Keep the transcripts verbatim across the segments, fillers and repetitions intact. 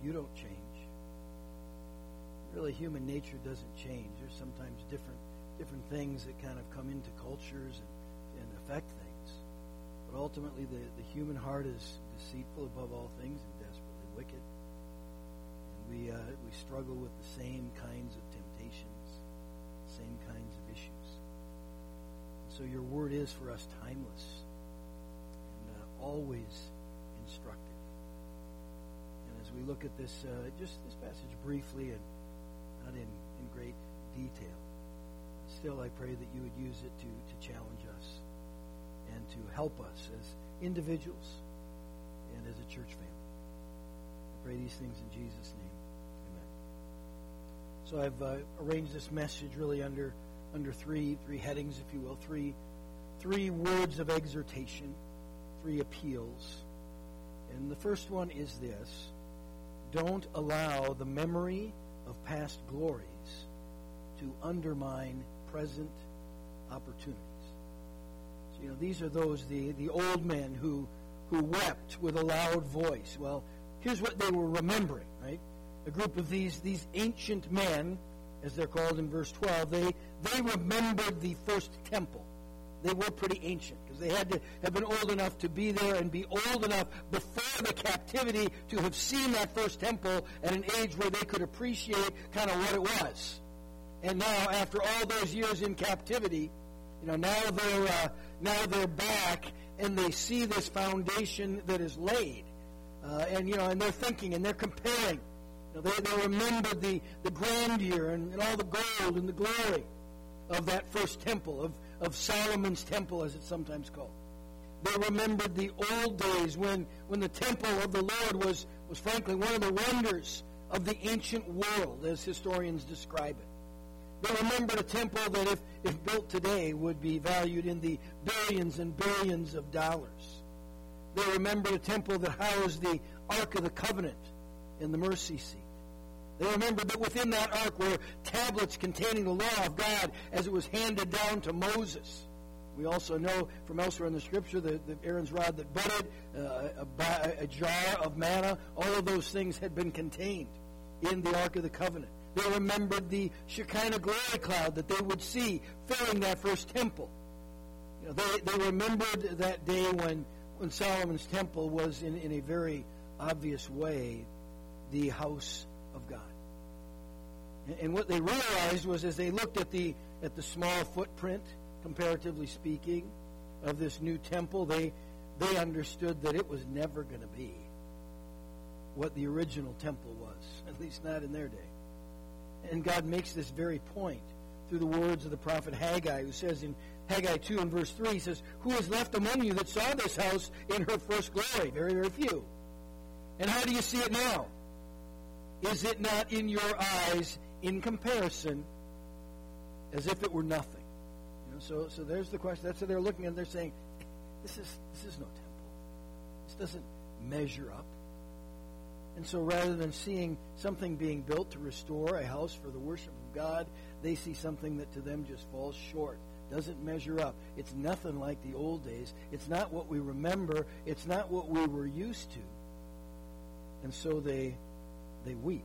You don't change. Really, human nature doesn't change. There's sometimes different different things that kind of come into cultures and, and affect things. But ultimately, the, the human heart is deceitful above all things and desperately wicked. And we uh, we struggle with the same kinds of temptations, same kinds of issues. So your word is for us timeless and uh, always instructive. And as we look at this, uh, just this passage briefly and not in, in great detail, still I pray that you would use it to, to challenge us and to help us as individuals and as a church family. I pray these things in Jesus' name. Amen. So I've uh, arranged this message really under under three three headings, if you will, three three words of exhortation, three appeals. And the first one is this: don't allow the memory of past glories to undermine present opportunities. So, you know, these are those, the, the old men who who wept with a loud voice. Well, here's what they were remembering, right? A group of these these ancient men, as they're called in verse twelve, they they remembered the first temple. They were pretty ancient because they had to have been old enough to be there and be old enough before the captivity to have seen that first temple at an age where they could appreciate kind of what it was. And now, after all those years in captivity, you know, now they're uh, now they're back and they see this foundation that is laid, uh, and you know, and they're thinking and they're comparing. You know, they they remember the the grandeur and, and all the gold and the glory of that first temple, of of Solomon's temple, as it's sometimes called. They remembered the old days when when the temple of the Lord was was frankly one of the wonders of the ancient world, as historians describe it. They remembered a temple that, if, if built today, would be valued in the billions and billions of dollars. They remembered a temple that housed the Ark of the Covenant in the mercy seat. They remembered that within that ark were tablets containing the law of God as it was handed down to Moses. We also know from elsewhere in the Scripture that, that Aaron's rod that budded, uh, a, a jar of manna, all of those things had been contained in the Ark of the Covenant. They remembered the Shekinah glory cloud that they would see filling that first temple. You know, they, they remembered that day when, when Solomon's temple was, in, in a very obvious way, the house of God. And, and what they realized was, as they looked at the at the small footprint, comparatively speaking, of this new temple, they they understood that it was never going to be what the original temple was, at least not in their day. And God makes this very point through the words of the prophet Haggai, who says in Haggai two and verse three, he says, "Who is left among you that saw this house in her first glory?" Very, very few. And how do you see it now? Is it not in your eyes, in comparison, as if it were nothing? You know, so, so there's the question. That's what they're looking at. They're saying, this is this is no temple. This doesn't measure up. And so rather than seeing something being built to restore a house for the worship of God, they see something that to them just falls short, doesn't measure up. It's nothing like the old days. It's not what we remember. It's not what we were used to. And so they they weep.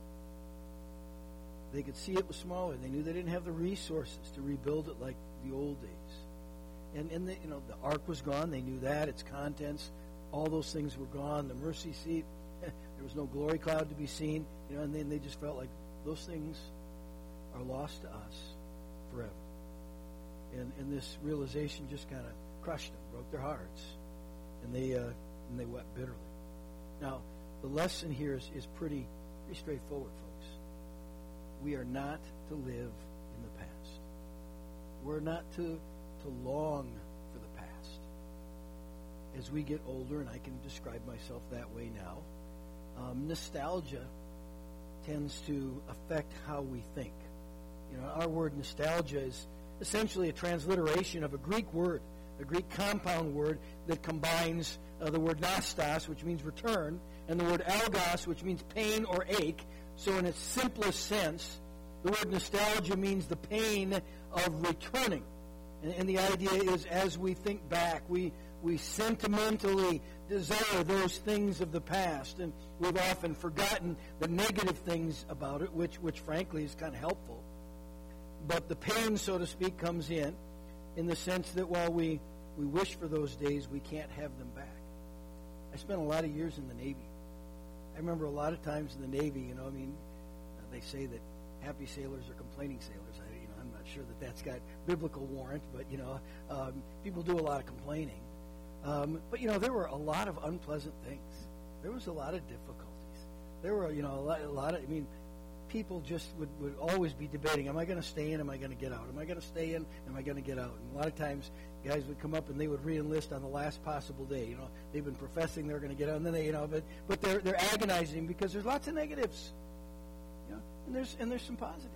They could see it was smaller. They knew they didn't have the resources to rebuild it like the old days. And, and the, you know, the ark was gone. They knew that. Its contents, all those things were gone. The mercy seat, there was no glory cloud to be seen, you know, and then they just felt like those things are lost to us forever. And, and this realization just kind of crushed them, broke their hearts, and they uh, and they wept bitterly. Now, the lesson here is, is pretty pretty straightforward, folks. We are not to live in the past. We're not to to long for the past. As we get older, and I can describe myself that way now, Um, nostalgia tends to affect how we think. You know, our word nostalgia is essentially a transliteration of a Greek word, a Greek compound word that combines uh, the word nostos, which means return, and the word algos, which means pain or ache. So in its simplest sense, the word nostalgia means the pain of returning. And, and the idea is, as we think back, we we sentimentally desire those things of the past, and we've often forgotten the negative things about it, which, which frankly is kind of helpful. But the pain, so to speak, comes in, in the sense that while we, we wish for those days, we can't have them back. I spent a lot of years in the Navy. I remember a lot of times in the Navy, you know, I mean, uh, they say that happy sailors are complaining sailors. I, you know, I'm not sure that that's got biblical warrant, but, you know, um, people do a lot of complaining. Um, but, you know, there were a lot of unpleasant things. There was a lot of difficulties. There were, you know, a lot, a lot of, I mean, people just would, would always be debating, am I going to stay in, am I going to get out? Am I going to stay in, am I going to get out? And a lot of times, guys would come up and they would re-enlist on the last possible day. You know, they've been professing they're going to get out, and then they, you know, but but they're they're agonizing because there's lots of negatives, you know, and there's and there's some positives.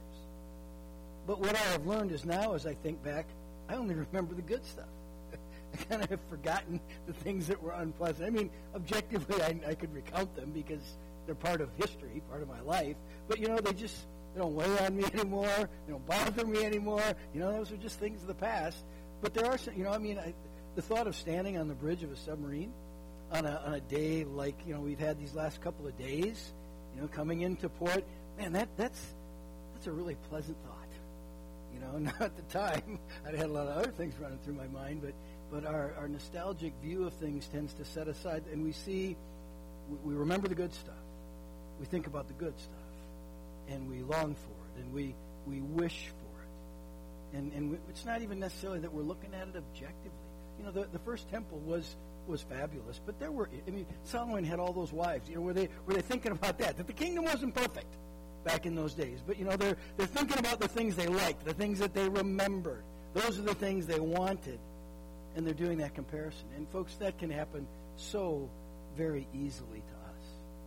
But what I have learned is now, as I think back, I only remember the good stuff. I kind of have forgotten the things that were unpleasant. I mean, objectively, I, I could recount them because they're part of history, part of my life. But, you know, they just, they don't weigh on me anymore. They don't bother me anymore. You know, those are just things of the past. But there are some, you know, I mean, I, the thought of standing on the bridge of a submarine on a, on a day like, you know, we've had these last couple of days, you know, coming into port, man, that that's that's a really pleasant thought. You know, not at the time. I had a lot of other things running through my mind, but but our, our nostalgic view of things tends to set aside, and we see, we, we remember the good stuff. We think about the good stuff, and we long for it, and we, we wish for it. And and we, it's not even necessarily that we're looking at it objectively. You know, the, the first temple was was fabulous, but there were, I mean, Solomon had all those wives. You know, were they were they thinking about that? That the kingdom wasn't perfect back in those days, but you know, they're they're thinking about the things they liked, the things that they remembered. Those are the things they wanted, and they're doing that comparison. And folks, that can happen so very easily to us.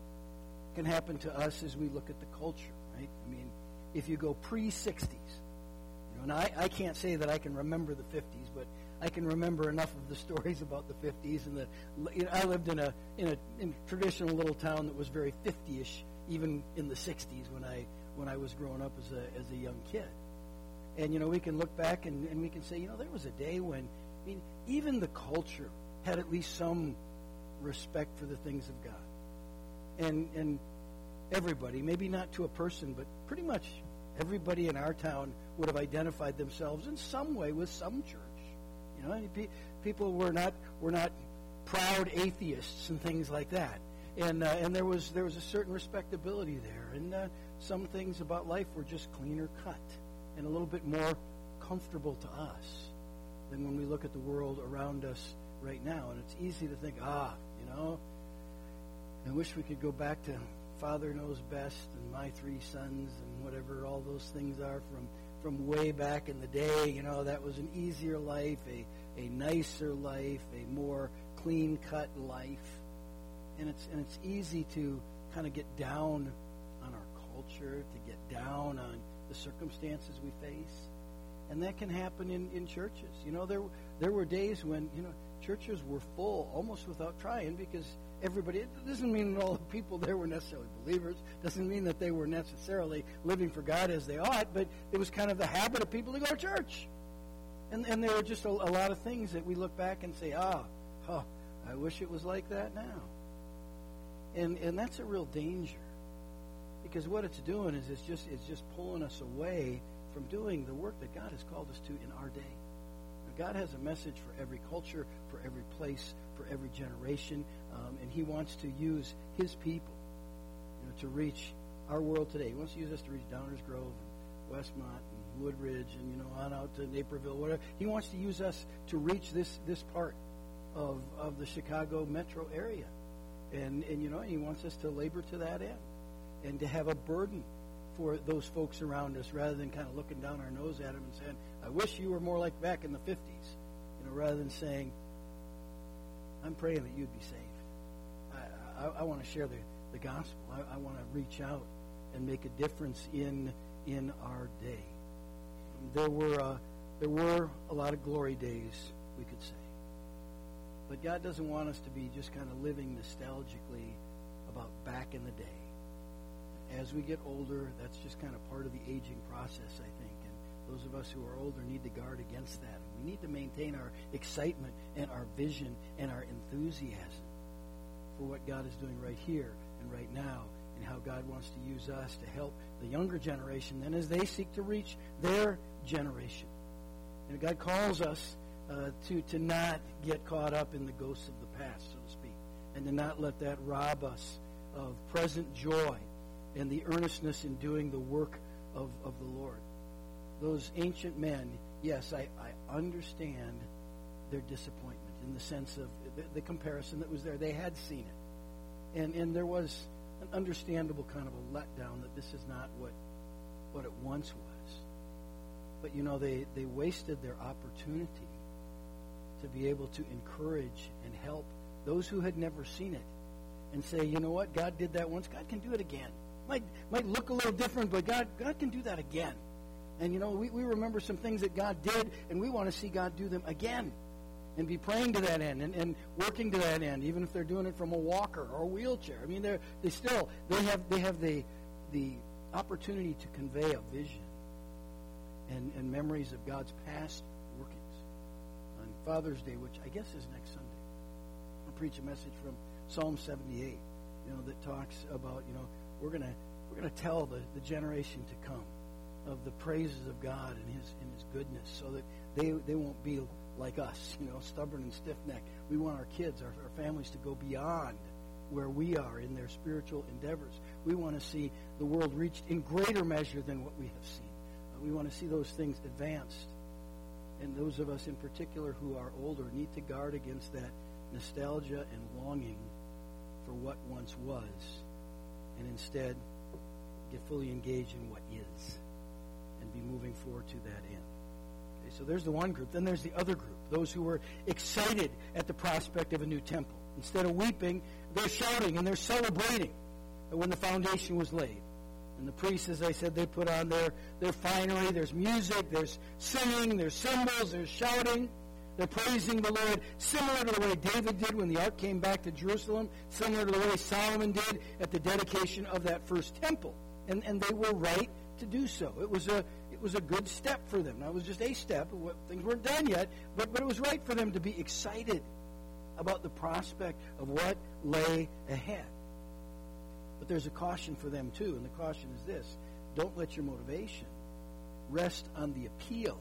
It can happen to us as we look at the culture, right? I mean, if you go pre-sixties, you know, and I, I can't say that I can remember the fifties, but I can remember enough of the stories about the fifties. And the, you know, I lived in a in a in a traditional little town that was very fifty-ish, even in the sixties when I when I was growing up as a as a young kid. And you know, we can look back and, and we can say, you know, there was a day when, I mean, even the culture had at least some respect for the things of God. And and everybody, maybe not to a person, but pretty much everybody in our town would have identified themselves in some way with some church. You know, pe- people were not were not proud atheists and things like that. And uh, and there was there was a certain respectability there. And uh, some things about life were just cleaner cut and a little bit more comfortable to us than when we look at the world around us right now. And it's easy to think, ah, you know, I wish we could go back to Father Knows Best and My Three Sons and whatever all those things are from, from way back in the day. You know, that was an easier life, a, a nicer life, a more clean-cut life. And it's and it's easy to kind of get down on our culture, to get down on the circumstances we face. And that can happen in, in churches. You know, there there were days when, you know, churches were full almost without trying because everybody, it doesn't mean that all the people there were necessarily believers, doesn't mean that they were necessarily living for God as they ought, but it was kind of the habit of people to go to church. And and there were just a, a lot of things that we look back and say, ah, oh, I wish it was like that now. And and that's a real danger. Because what it's doing is it's just it's just pulling us away from doing the work that God has called us to in our day. Now, God has a message for every culture, for every place, for every generation, um, and He wants to use His people, you know, to reach our world today. He wants to use us to reach Downers Grove and Westmont and Woodridge and, you know, on out to Naperville, whatever. He wants to use us to reach this this part of of the Chicago metro area, and and you know, He wants us to labor to that end. And to have a burden for those folks around us rather than kind of looking down our nose at them and saying, I wish you were more like back in the fifties. You know, rather than saying, I'm praying that you'd be saved. I, I, I want to share the, the gospel. I, I want to reach out and make a difference in in our day. There were, uh, there were a lot of glory days, we could say. But God doesn't want us to be just kind of living nostalgically about back in the day. As we get older, that's just kind of part of the aging process, I think. And those of us who are older need to guard against that and We need to maintain our excitement and our vision and our enthusiasm for what God is doing right here and right now, and how God wants to use us to help the younger generation then as they seek to reach their generation. And God calls us uh, to, to not get caught up in the ghosts of the past, so to speak, and to not let that rob us of present joy and the earnestness in doing the work of, of the Lord. Those ancient men, yes, I, I understand their disappointment in the sense of the, the comparison that was there. They had seen it. And and there was an understandable kind of a letdown that this is not what what it once was. But, you know, they, they wasted their opportunity to be able to encourage and help those who had never seen it and say, you know what, God did that once. God can do it again. Might might look a little different, but God God can do that again. And, you know, we, we remember some things that God did, and we want to see God do them again and be praying to that end and, and working to that end, even if they're doing it from a walker or a wheelchair. I mean, they're, they still, they have they have the the opportunity to convey a vision and, and memories of God's past workings. On Father's Day, which I guess is next Sunday, I'll preach a message from Psalm seventy-eight, you know, that talks about, you know, we're going to we're going to tell the, the generation to come of the praises of God and His and His goodness, so that they they won't be like us, you know, stubborn and stiff-necked. We want our kids, our, our families, to go beyond where we are in their spiritual endeavors. We want to see the world reached in greater measure than what we have seen. Uh, we want to see those things advanced. And those of us in particular who are older need to guard against that nostalgia and longing for what once was, and instead get fully engaged in what is and be moving forward to that end. Okay, so there's the one group. Then there's the other group, those who were excited at the prospect of a new temple. Instead of weeping, they're shouting and they're celebrating when the foundation was laid. And the priests, as I said, they put on their, their finery. There's music, there's singing, there's cymbals, there's shouting. They're praising the Lord, similar to the way David did when the ark came back to Jerusalem, similar to the way Solomon did at the dedication of that first temple. And and they were right to do so. It was a it was a good step for them. Now, it was just a step. Things weren't done yet, but, but it was right for them to be excited about the prospect of what lay ahead. But there's a caution for them, too, and the caution is this. Don't let your motivation rest on the appeal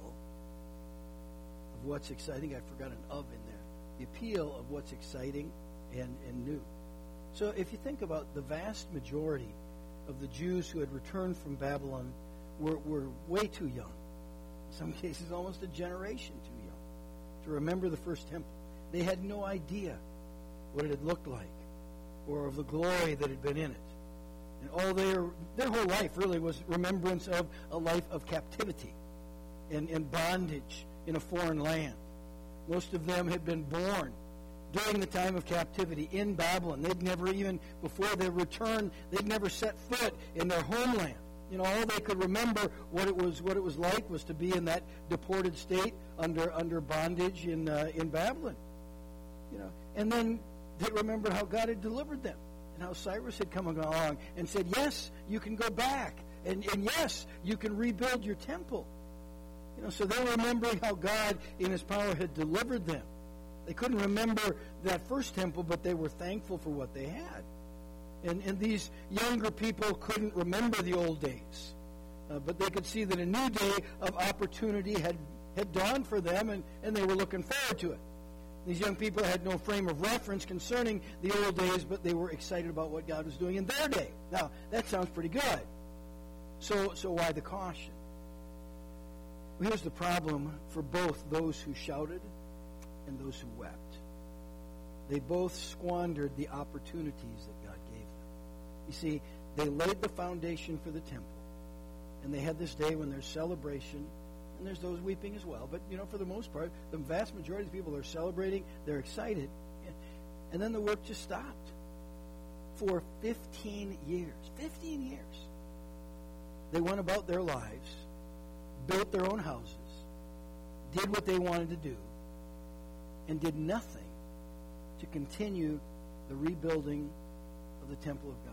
of what's exciting. I forgot an of in there. The appeal of what's exciting and, and new. So if you think about the vast majority of the Jews who had returned from Babylon were, were way too young. In some cases, almost a generation too young to remember the first temple. They had no idea what it had looked like or of the glory that had been in it. And all their their whole life really was remembrance of a life of captivity and, and bondage in a foreign land. Most of them had been born during the time of captivity in Babylon. They'd never even, before their return, they'd never set foot in their homeland. You know, all they could remember what it was what it was like was to be in that deported state under under bondage in uh, in Babylon. You know, and then they remembered how God had delivered them and how Cyrus had come along and said, yes, you can go back, and, and yes, you can rebuild your temple. You know, so they're remembering how God in His power had delivered them. They couldn't remember that first temple, but they were thankful for what they had. And, and these younger people couldn't remember the old days, uh, but they could see that a new day of opportunity had, had dawned for them, and, and they were looking forward to it. These young people had no frame of reference concerning the old days, but they were excited about what God was doing in their day. Now, that sounds pretty good. So, so why the caution? Well, here's the problem for both those who shouted and those who wept. They both squandered the opportunities that God gave them. You see, they laid the foundation for the temple, and they had this day when there's celebration, and there's those weeping as well. But, you know, for the most part, the vast majority of people are celebrating, they're excited, and then the work just stopped for fifteen years. fifteen years. They went about their lives, built their own houses, did what they wanted to do, and did nothing to continue the rebuilding of the temple of God.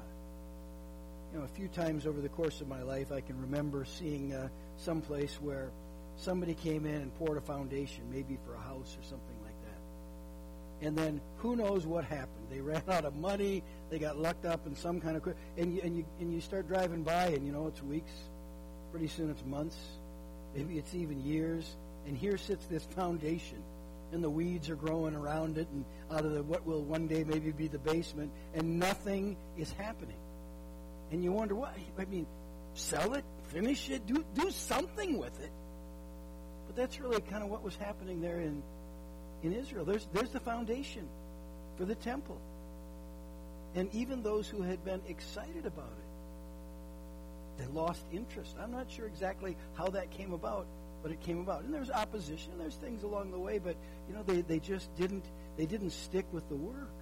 You know, a few times over the course of my life, I can remember seeing uh, some place where somebody came in and poured a foundation, maybe for a house or something like that. And then who knows what happened? They ran out of money. They got lucked up in some kind of... And you, and you, and you start driving by, and you know it's weeks. Pretty soon it's months. Maybe it's even years. And here sits this foundation. And the weeds are growing around it, and out of the, what will one day maybe be the basement, and nothing is happening. And you wonder, what? I mean, sell it, finish it, do do something with it. But that's really kind of what was happening there in, in Israel. There's there's the foundation for the temple. And even those who had been excited about it, they lost interest. I'm not sure exactly how that came about, but it came about. And there's opposition, there's things along the way, but you know, they, they just didn't they didn't stick with the work.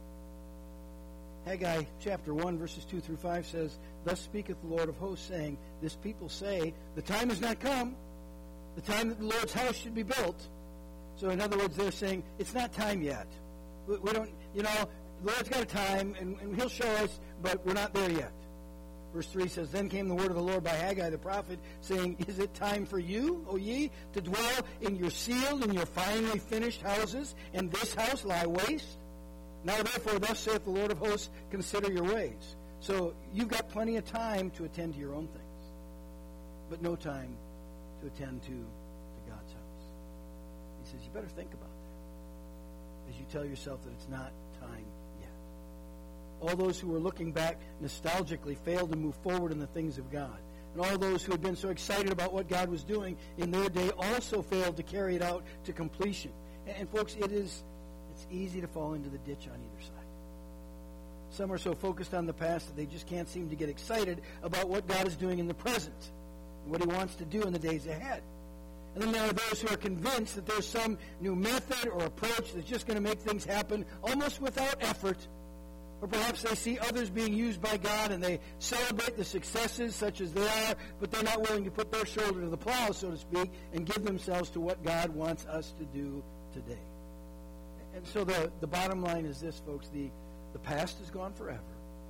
Haggai chapter one, verses two through five says, "Thus speaketh the Lord of hosts, saying, This people say, the time has not come, the time that the Lord's house should be built." So in other words, they're saying, it's not time yet. We, we don't, you know, the Lord's got a time, and, and He'll show us, but we're not there yet. Verse three says, "Then came the word of the Lord by Haggai the prophet, saying, Is it time for you, O ye, to dwell in your sealed and your finely finished houses, and this house lie waste? Now therefore, thus saith the Lord of hosts, consider your ways." So you've got plenty of time to attend to your own things, but no time to attend to, to God's house. He says, you better think about that as you tell yourself that it's not time yet. All those who were looking back nostalgically failed to move forward in the things of God. And all those who had been so excited about what God was doing in their day also failed to carry it out to completion. And, and folks, it is it's easy to fall into the ditch on either side. Some are so focused on the past that they just can't seem to get excited about what God is doing in the present and what He wants to do in the days ahead. And then there are those who are convinced that there's some new method or approach that's just going to make things happen almost without effort. Or perhaps they see others being used by God and they celebrate the successes such as they are, but they're not willing to put their shoulder to the plow, so to speak, and give themselves to what God wants us to do today. And so the, the bottom line is this, folks. The, the past is gone forever.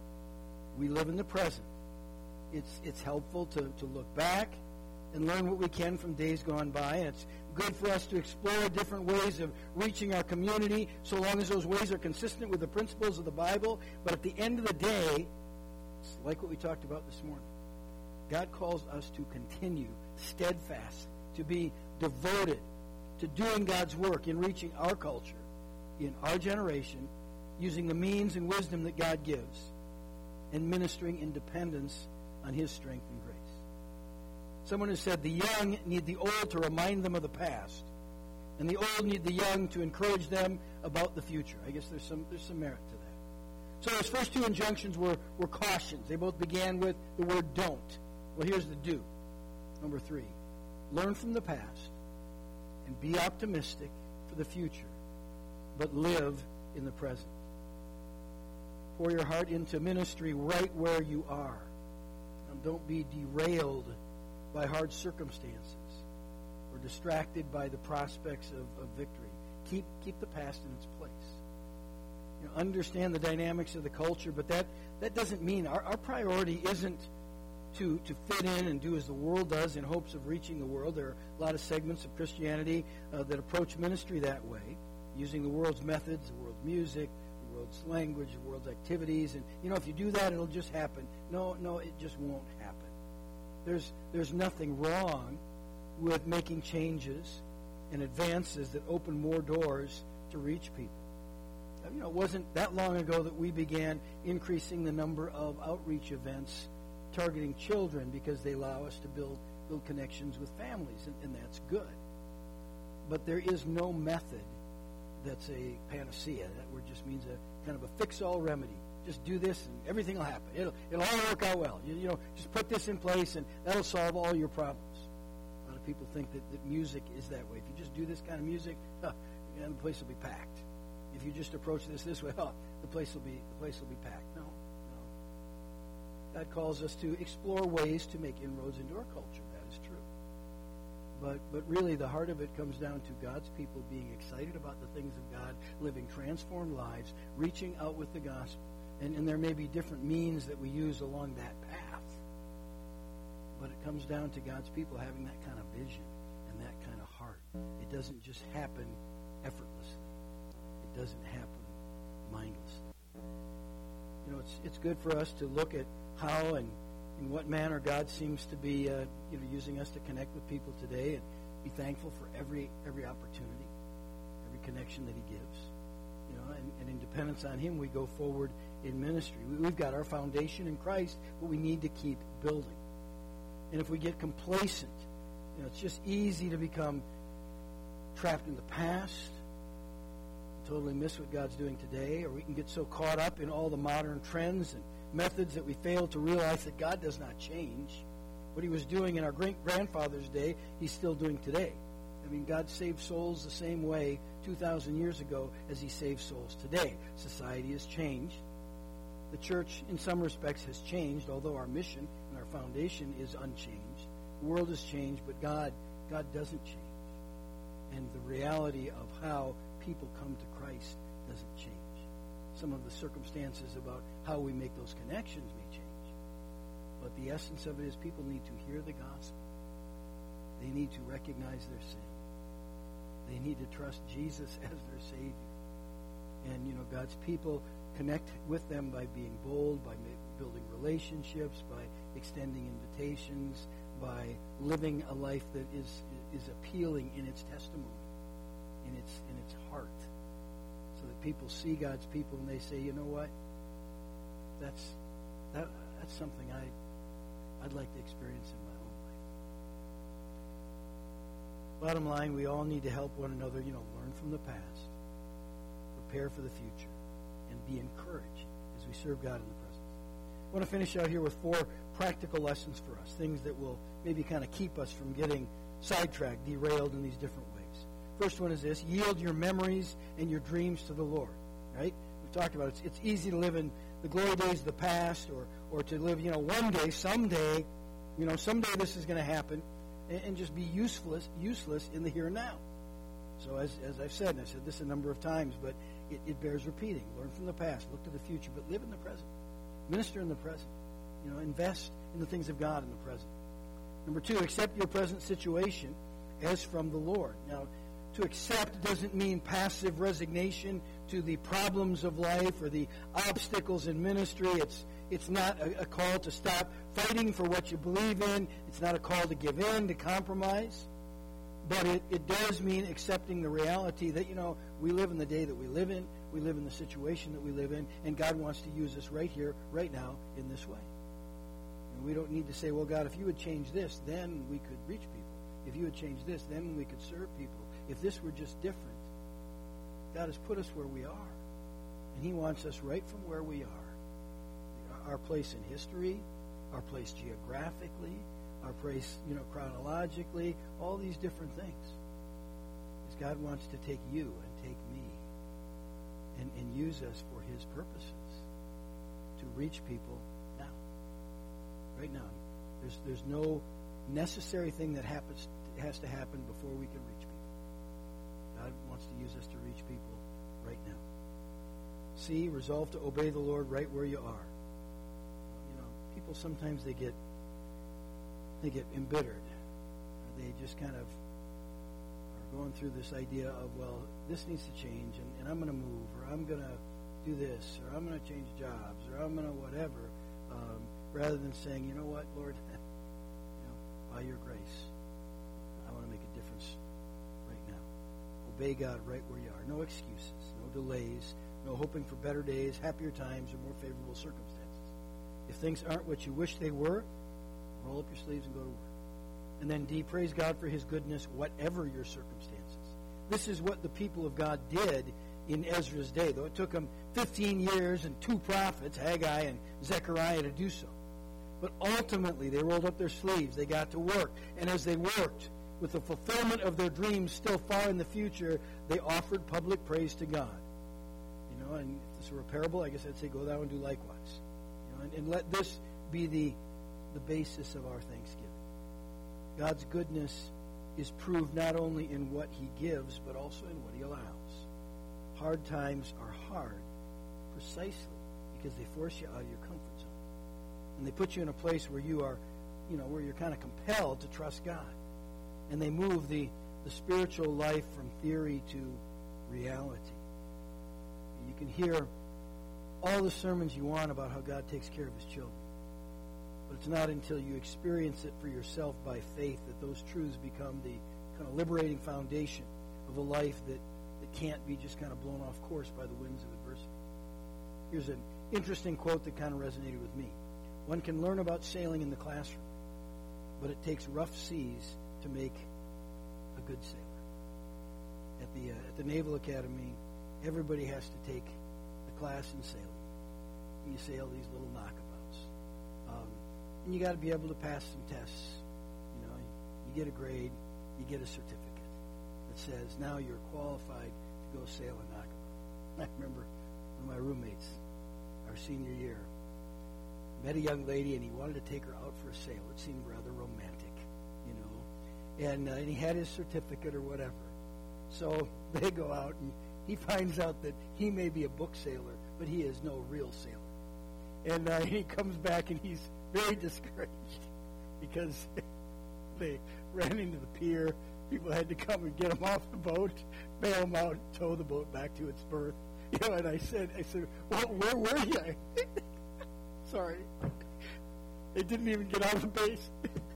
We live in the present. It's, it's helpful to, to look back and learn what we can from days gone by. And it's good for us to explore different ways of reaching our community, so long as those ways are consistent with the principles of the Bible. But at the end of the day, it's like what we talked about this morning. God calls us to continue steadfast, to be devoted to doing God's work in reaching our culture, in our generation, using the means and wisdom that God gives, and ministering in dependence on His strength and grace. Someone has said the young need the old to remind them of the past, and the old need the young to encourage them about the future. I guess there's some there's some merit to that. So those first two injunctions were, were cautions. They both began with the word don't. Well, here's the do. Number three, learn from the past and be optimistic for the future, but live in the present. Pour your heart into ministry right where you are. And don't be derailed by hard circumstances or distracted by the prospects of, of victory. Keep keep the past in its place. You know, understand the dynamics of the culture, but that, that doesn't mean our, our priority isn't to, to fit in and do as the world does in hopes of reaching the world. There are a lot of segments of Christianity uh, that approach ministry that way, using the world's methods, the world's music, the world's language, the world's activities. And, you know, if you do that, it'll just happen. No, no, it just won't happen. There's there's nothing wrong with making changes and advances that open more doors to reach people. You know, it wasn't that long ago that we began increasing the number of outreach events targeting children because they allow us to build build connections with families, and, and that's good. But there is no method that's a panacea. That word just means a kind of a fix-all remedy. Just do this and everything will happen. It'll, it'll all work out well. You, you know, just put this in place and that'll solve all your problems. A lot of people think that, that music is that way. If you just do this kind of music, huh, and the place will be packed. If you just approach this this way, oh, the place will be the place will be packed. No, no. God calls us to explore ways to make inroads into our culture. That is true. But but really, the heart of it comes down to God's people being excited about the things of God, living transformed lives, reaching out with the gospel. And, and there may be different means that we use along that path. But it comes down to God's people having that kind of vision and It doesn't just happen effortlessly. It doesn't happen mindlessly. You know, it's it's good for us to look at how and in what manner God seems to be, uh, you know, using us to connect with people today, and be thankful for every every opportunity, every connection that He gives. You know, and, and in dependence on Him, we go forward in ministry. We, we've got our foundation in Christ, but we need to keep building. And if we get complacent, you know, it's just easy to become trapped in the past, totally miss what God's doing today, or we can get so caught up in all the modern trends and methods that we fail to realize that God does not change. What He was doing in our great-grandfather's day, He's still doing today. I mean, God saved souls the same way two thousand years ago as He saves souls today. Society has changed. The church, in some respects, has changed, although our mission and our foundation is unchanged. The world has changed, but God, God doesn't change. And the reality of how people come to Christ doesn't change. Some of the circumstances about how we make those connections may change. But the essence of it is people need to hear the gospel. They need to recognize their sin. They need to trust Jesus as their Savior. And, you know, God's people connect with them by being bold, by building relationships, by extending invitations, by living a life that is is appealing in its testimony, in its in its heart, so that people see God's people and they say, you know what, that's that that's something I I'd like to experience in my own life. Bottom line, we all need to help one another, you know, learn from the past, prepare for the future, and be encouraged as we serve God in the present. I want to finish out here with four practical lessons for us, things that will maybe kind of keep us from getting sidetracked, derailed in these different ways. First one is this: yield your memories and your dreams to the Lord. Right? We've talked about it. It's, it's easy to live in the glory days of the past, or or to live, you know, one day, someday, you know, someday this is going to happen, and, and just be useless, useless in the here and now. So as as I've said, and I've said this a number of times, but it, it bears repeating. Learn from the past, look to the future, but live in the present. Minister in the present. You know, invest in the things of God in the present. Number two, accept your present situation as from the Lord. Now, to accept doesn't mean passive resignation to the problems of life or the obstacles in ministry. It's it's not a, a call to stop fighting for what you believe in. It's not a call to give in, to compromise. But it, it does mean accepting the reality that, you know, we live in the day that we live in. We live in the situation that we live in. And God wants to use us right here, right now, in this way. And we don't need to say, well, God, if you would change this, then we could reach people. If you would change this, then we could serve people. If this were just different. God has put us where we are. And He wants us right from where we are. Our place in history, our place geographically, our place, you know, chronologically, all these different things. Because God wants to take you and take me and, and use us for His purposes to reach people now. Right now. There's there's no necessary thing that happens has to happen before we can reach people. God wants to use us to reach people right now. C, resolve to obey the Lord right where you are. You know, people sometimes they get they get embittered. Or they just kind of are going through this idea of, well, this needs to change, and, and I'm going to move, or I'm going to do this, or I'm going to change jobs, or I'm going to whatever, um, rather than saying, you know what, Lord, you know, by your grace, I want to make a difference right now. Obey God right where you are. No excuses, no delays, no hoping for better days, happier times, or more favorable circumstances. If things aren't what you wish they were, roll up your sleeves and go to work. And then D, praise God for His goodness, whatever your circumstances. This is what the people of God did in Ezra's day, though it took them fifteen years and two prophets, Haggai and Zechariah, to do so. But ultimately, they rolled up their sleeves. They got to work. And as they worked, with the fulfillment of their dreams still far in the future, they offered public praise to God. You know, and if this were a parable, I guess I'd say, go thou and do likewise. You know, and, and let this be the the basis of our thanksgiving. God's goodness is proved not only in what He gives, but also in what He allows. Hard times are hard precisely because they force you out of your comfort zone. And they put you in a place where you are, you know, where you're kind of compelled to trust God. And they move the, the the spiritual life from theory to reality. You can hear all the sermons you want about how God takes care of his children. But it's not until you experience it for yourself by faith that those truths become the kind of liberating foundation of a life that, that can't be just kind of blown off course by the winds of adversity. Here's an interesting quote that kind of resonated with me. One can learn about sailing in the classroom, but it takes rough seas to make a good sailor. At the, uh, at the Naval Academy, everybody has to take a class in sailing. You sail these little knockabouts. Um, and you got to be able to pass some tests. You know, you get a grade, you get a certificate that says now you're qualified to go sail a knockabout. I remember one of my roommates, our senior year, met a young lady and he wanted to take her out for a sail. It seemed rather romantic, you know. And, uh, and he had his certificate or whatever. So they go out and he finds out that he may be a book sailor, but he is no real sailor. And uh, he comes back and he's very discouraged because they ran into the pier. People had to come and get him off the boat, bail him out, tow the boat back to its berth. You know, and I said, I said, well, where were you? Sorry. They didn't even get out of base.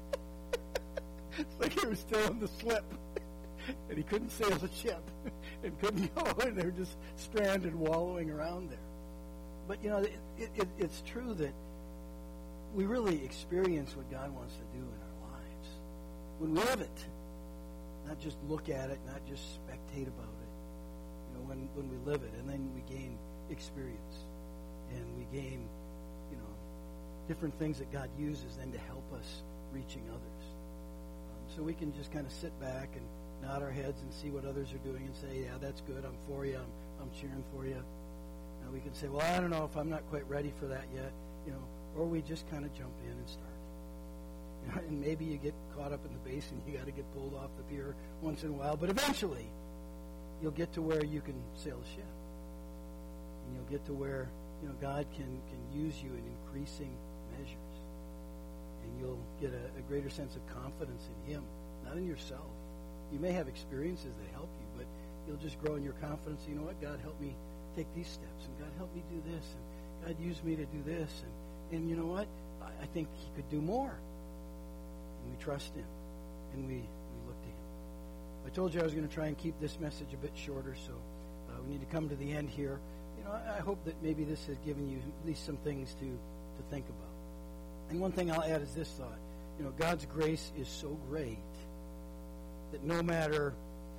It's like he was still on the slip. And he couldn't sail the ship and couldn't go, and they were just stranded, wallowing around there. But, you know, it, it, it's true that we really experience what God wants to do in our lives when we live it. Not just look at it, not just spectate about it. You know, when, when we live it, and then we gain experience. And we gain, you know, different things that God uses then to help us reaching others. Um, so we can just kind of sit back and nod our heads and see what others are doing and say, yeah, that's good, I'm for you, I'm, I'm cheering for you. And we can say, well, I don't know if I'm not quite ready for that yet, you know, or we just kind of jump in and start. You know, and maybe you get caught up in the basin, you got to get pulled off the pier once in a while, but eventually you'll get to where you can sail a ship. And you'll get to where, you know, God can, can use you in increasing measures. And you'll get a, a greater sense of confidence in him, not in yourself. You may have experiences that help you, but you'll just grow in your confidence. You know what? God, help me take these steps, and God, help me do this, and God, use me to do this, and, and you know what? I, I think he could do more. And we trust him, and we, we look to him. I told you I was going to try and keep this message a bit shorter, so uh, we need to come to the end here. You know, I, I hope that maybe this has given you at least some things to, to think about. And one thing I'll add is this thought. You know, God's grace is so great that no matter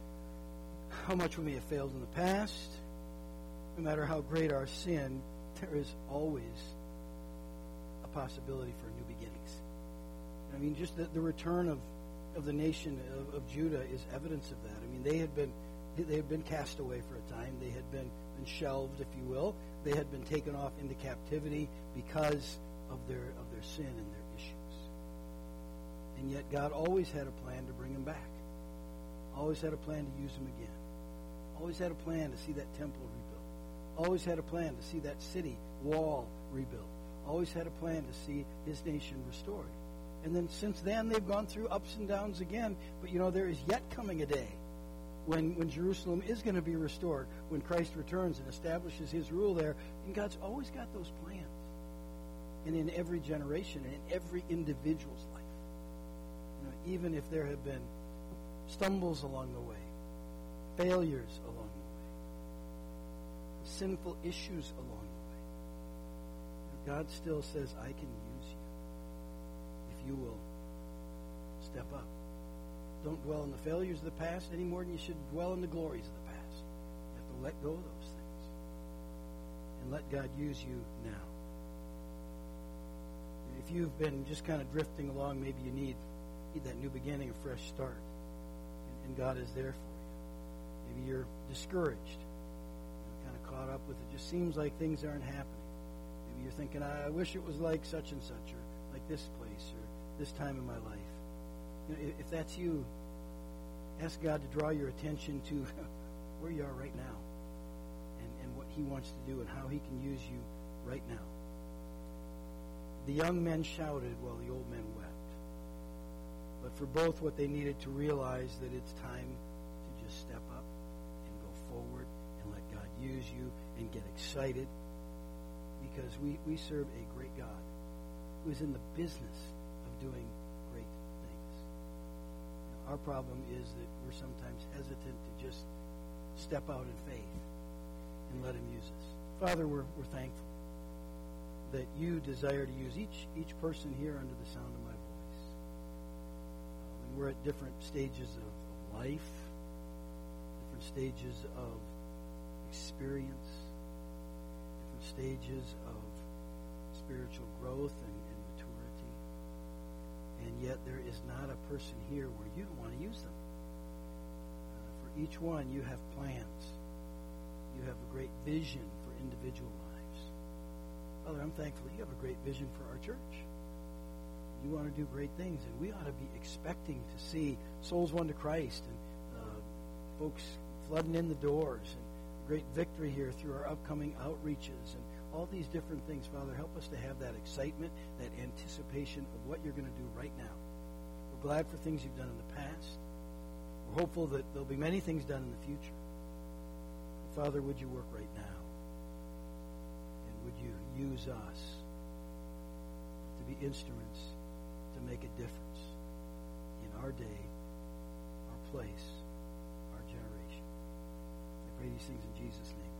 how much we may have failed in the past, no matter how great our sin, there is always a possibility for new beginnings. I mean, just the, the return of, of the nation of, of Judah is evidence of that. I mean, they had been they had been cast away for a time. They had been, been shelved, if you will. They had been taken off into captivity because of their of their sin and their issues. And yet God always had a plan to bring them back. Always had a plan to use them again. Always had a plan to see that temple rebuilt. Always had a plan to see that city wall rebuilt. Always had a plan to see his nation restored. And then since then, they've gone through ups and downs again. But, you know, there is yet coming a day when, when Jerusalem is going to be restored, when Christ returns and establishes his rule there. And God's always got those plans. And in every generation and in every individual's life. You know, even if there have been stumbles along the way, failures along the way, sinful issues along the way, God still says, I can use you if you will step up. Don't dwell in the failures of the past any more than you should dwell in the glories of the past. You have to let go of those things and let God use you now. If you've been just kind of drifting along, maybe you need, need that new beginning, a fresh start. And God is there for you. Maybe you're discouraged, you know, kind of caught up with it. Just seems like things aren't happening. Maybe you're thinking, I wish it was like such and such, or like this place, or this time in my life. You know, if, if that's you, ask God to draw your attention to where you are right now, and, and what he wants to do, and how he can use you right now. The young men shouted while the old men wept. But but for both what they needed to realize that it's time to just step up and go forward and let God use you and get excited, because we, we serve a great God who is in the business of doing great things. Now, our problem is that we're sometimes hesitant to just step out in faith and let him use us. Father, we're, we're thankful that you desire to use each each person here under the sound of my voice. Uh, and we're at different stages of, of life, different stages of experience, different stages of spiritual growth and, and maturity. And yet there is not a person here where you don't want to use them. Uh, for each one, you have plans. You have a great vision for individual lives. Father, I'm thankful that you have a great vision for our church. You want to do great things, and we ought to be expecting to see souls won to Christ and uh, folks flooding in the doors and great victory here through our upcoming outreaches and all these different things. Father, help us to have that excitement, that anticipation of what you're going to do right now. We're glad for things you've done in the past. We're hopeful that there'll be many things done in the future. But Father, would you work right now? Would you use us to be instruments to make a difference in our day, our place, our generation? I pray these things in Jesus' name.